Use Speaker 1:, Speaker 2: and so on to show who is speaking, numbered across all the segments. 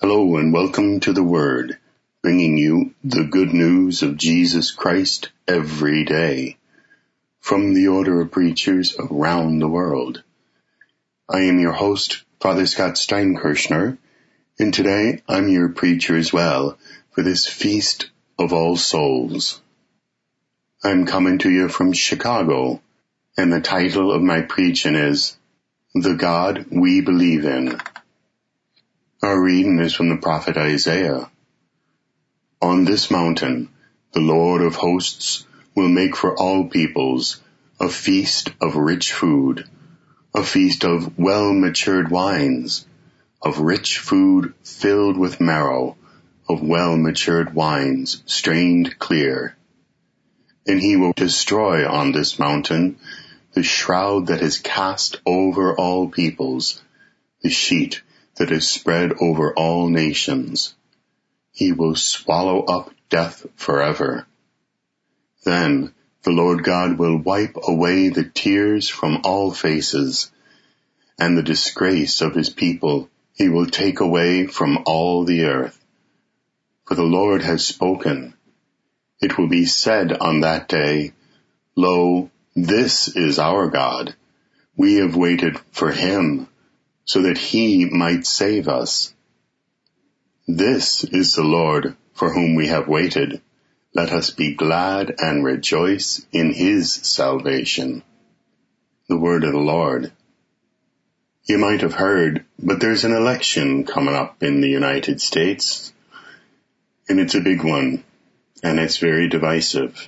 Speaker 1: Hello and welcome to The Word, bringing you the good news of Jesus Christ every day from the order of preachers around the world. I am your host, Father Scott Steinkirchner, and today I'm your preacher as well for this Feast of All Souls. I'm coming to you from Chicago, and the title of my preaching is The God We Believe In. Our reading is from the prophet Isaiah. On this mountain, the Lord of hosts will make for all peoples a feast of rich food, a feast of well-matured wines, of rich food filled with marrow, of well-matured wines strained clear. And he will destroy on this mountain the shroud that is cast over all peoples, the sheet that is spread over all nations. He will swallow up death forever. Then the Lord God will wipe away the tears from all faces, and the disgrace of his people he will take away from all the earth. For the Lord has spoken. It will be said on that day, Lo, this is our God. We have waited for him, so that he might save us. This is the Lord for whom we have waited. Let us be glad and rejoice in his salvation. The word of the Lord. You might have heard, but there's an election coming up in the United States, and it's a big one, and it's very divisive.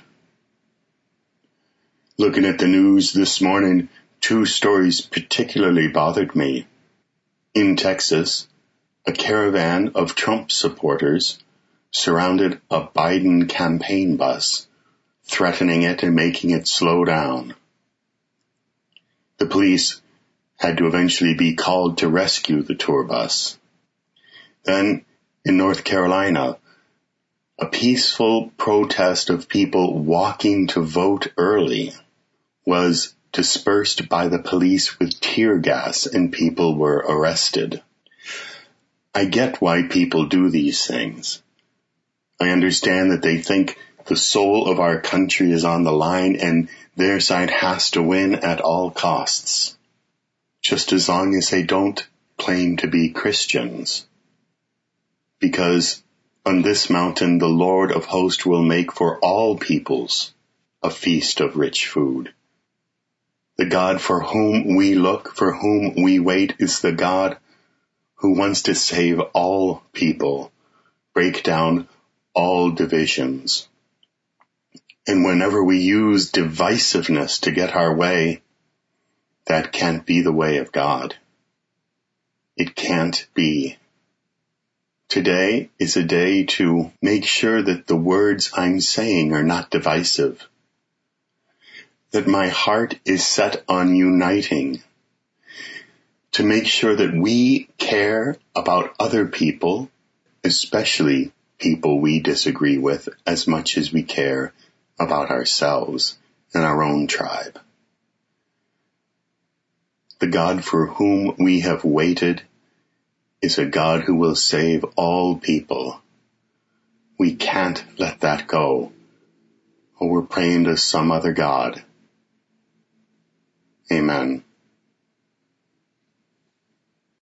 Speaker 1: Looking at the news this morning, two stories particularly bothered me. In Texas, a caravan of Trump supporters surrounded a Biden campaign bus, threatening it and making it slow down. The police had to eventually be called to rescue the tour bus. Then, in North Carolina, a peaceful protest of people walking to vote early was dispersed by the police with tear gas, and people were arrested. I get why people do these things. I understand that they think the soul of our country is on the line and their side has to win at all costs, just as long as they don't claim to be Christians. Because on this mountain the Lord of hosts will make for all peoples a feast of rich food. The God for whom we look, for whom we wait, is the God who wants to save all people, break down all divisions. And whenever we use divisiveness to get our way, that can't be the way of God. It can't be. Today is a day to make sure that the words I'm saying are not divisive, that my heart is set on uniting, to make sure that we care about other people, especially people we disagree with, as much as we care about ourselves and our own tribe. The God for whom we have waited is a God who will save all people. We can't let that go, or we're praying to some other God. Amen.